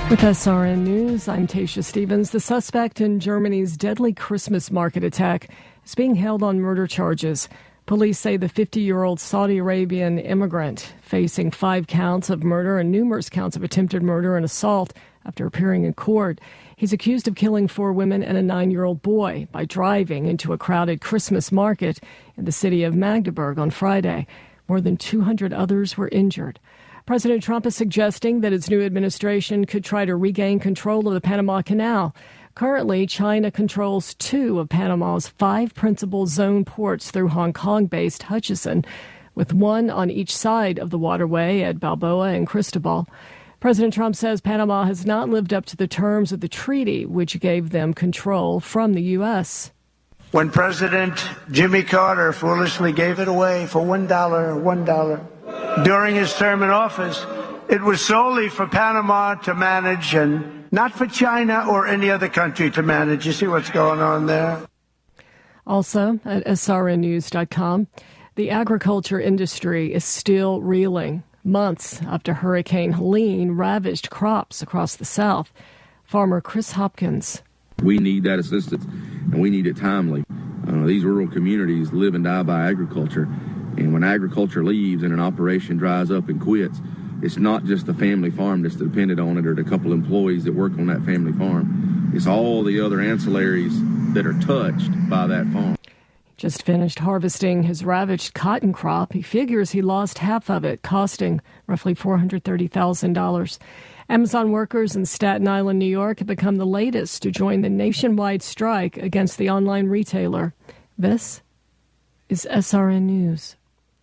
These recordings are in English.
With SRN News, I'm Tasha Stevens. The suspect in Germany's deadly Christmas market attack is being held on murder charges. Police say the 50-year-old Saudi Arabian immigrant facing 5 counts of murder and numerous counts of attempted murder and assault after appearing in court. He's accused of killing 4 women and a 9-year-old boy by driving into a crowded Christmas market in the city of Magdeburg on Friday. More than 200 others were injured. President Trump is suggesting that his new administration could try to regain control of the Panama Canal. Currently, China controls 2 of Panama's 5 principal zone ports through Hong Kong-based Hutchison, with 1 on each side of the waterway at Balboa and Cristobal. President Trump says Panama has not lived up to the terms of the treaty, which gave them control from the U.S. When President Jimmy Carter foolishly gave it away for $1 during his term in office, it was solely for Panama to manage and not for China or any other country to manage. You see what's going on there? Also, at srnnews.com, the agriculture industry is still reeling months after Hurricane Helene ravaged crops across the South. Farmer Chris Hopkins. We need that assistance, and we need it timely. These rural communities live and die by agriculture, and when agriculture leaves and an operation dries up and quits, it's not just the family farm that's dependent on it or the couple employees that work on that family farm. It's all the other ancillaries that are touched by that farm. Just finished harvesting his ravaged cotton crop. He figures he lost half of it, costing roughly $430,000. Amazon workers in Staten Island, New York, have become the latest to join the nationwide strike against the online retailer. This is SRN News.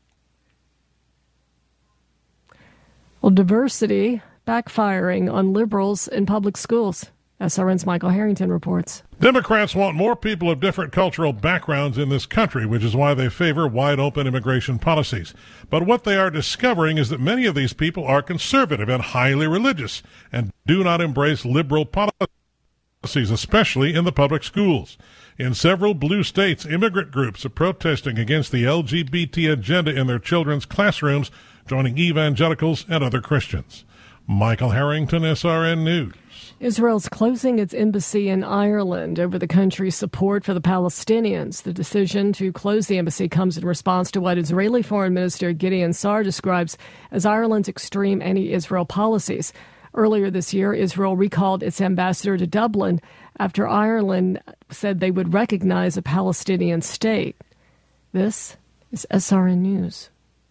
Well, diversity backfiring on liberals in public schools. SRN's Michael Harrington reports. Democrats want more people of different cultural backgrounds in this country, which is why they favor wide-open immigration policies. But what they are discovering is that many of these people are conservative and highly religious and do not embrace liberal policies, especially in the public schools. In several blue states, immigrant groups are protesting against the LGBT agenda in their children's classrooms, joining evangelicals and other Christians. Michael Harrington, SRN News. Israel's closing its embassy in Ireland over the country's support for the Palestinians. The decision to close the embassy comes in response to what Israeli Foreign Minister Gideon Sa'ar describes as Ireland's extreme anti-Israel policies. Earlier this year, Israel recalled its ambassador to Dublin after Ireland said they would recognize a Palestinian state. This is SRN News.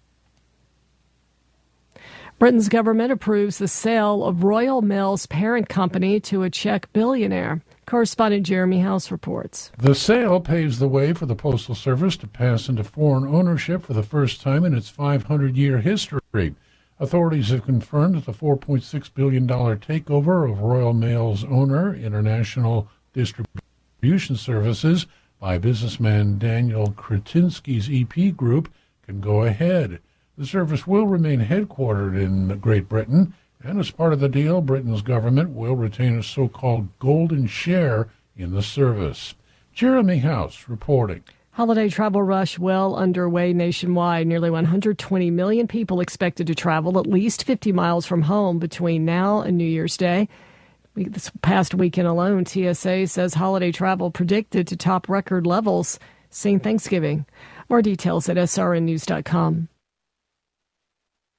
Britain's government approves the sale of Royal Mail's parent company to a Czech billionaire. Correspondent Jeremy House reports. The sale paves the way for the Postal Service to pass into foreign ownership for the first time in its 500-year history. Authorities have confirmed that the $4.6 billion takeover of Royal Mail's owner, International Distribution Services, by businessman Daniel Kretinsky's EP Group, can go ahead. The service will remain headquartered in Great Britain, and as part of the deal, Britain's government will retain a so-called golden share in the service. Jeremy House reporting. Holiday travel rush well underway nationwide. Nearly 120 million people expected to travel at least 50 miles from home between now and New Year's Day. This past weekend alone, TSA says holiday travel predicted to top record levels, seeing Thanksgiving. More details at srnnews.com.